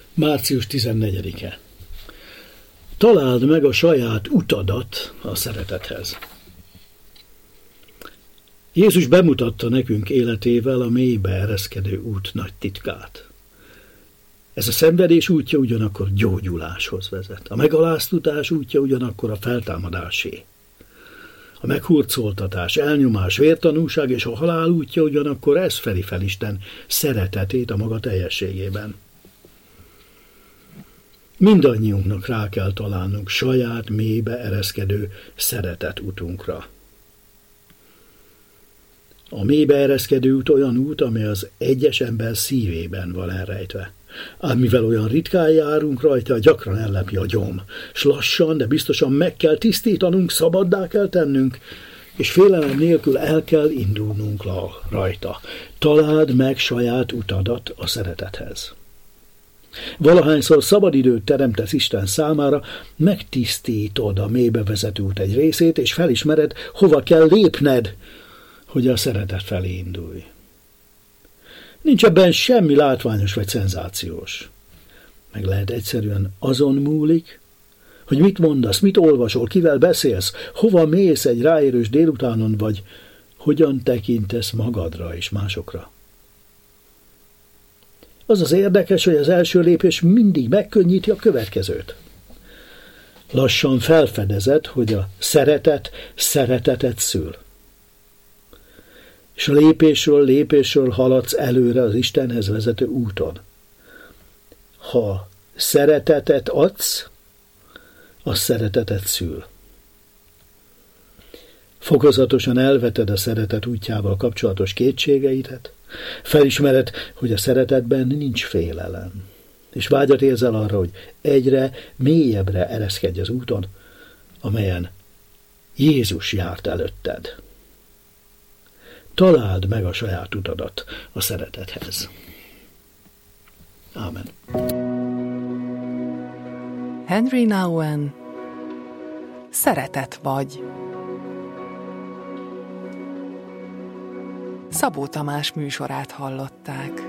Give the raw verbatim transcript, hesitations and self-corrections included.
március tizennegyedike. Találd meg a saját utadat a szeretethez. Jézus bemutatta nekünk életével a mélybe ereszkedő út nagy titkát. Ez a szenvedés útja ugyanakkor gyógyuláshoz vezet. A megaláztatás útja ugyanakkor a feltámadásé. A meghurcoltatás, elnyomás, vértanúság és a halál útja ugyanakkor ez fedi fel Isten szeretetét a maga teljességében. Mindannyiunknak rá kell találnunk saját mélybe ereszkedő szeretet utunkra. A mélybe ereszkedő út olyan út, amely az egyes ember szívében van elrejtve. Ám mivel olyan ritkán járunk rajta, gyakran ellepi a gyom, s lassan, de biztosan meg kell tisztítanunk, szabaddá kell tennünk, és félelem nélkül el kell indulnunk rajta. Találd meg saját utadat a szeretethez. Valahányszor szabadidőt teremtesz Isten számára, megtisztítod a mélybe vezető út egy részét, és felismered, hova kell lépned, hogy a szeretet felé indulj. Nincs ebben semmi látványos vagy szenzációs. Meg lehet egyszerűen azon múlik, hogy mit mondasz, mit olvasol, kivel beszélsz, hova mész egy ráérős délutánon, vagy hogyan tekintesz magadra és másokra. Az az érdekes, hogy az első lépés mindig megkönnyíti a következőt. Lassan felfedezed, hogy a szeretet szeretetet szül. És lépésről lépésről haladsz előre az Istenhez vezető úton. Ha szeretetet adsz, az szeretetet szül. Fokozatosan elveted a szeretet útjával kapcsolatos kétségeidet, felismered, hogy a szeretetben nincs félelem, és vágyat érzel arra, hogy egyre mélyebbre ereszkedj az úton, amelyen Jézus járt előtted. Találd meg a saját utadat a szeretethez. Ámen. Henry Nouwen, Szeretet vagy. Szabó Tamás műsorát hallották.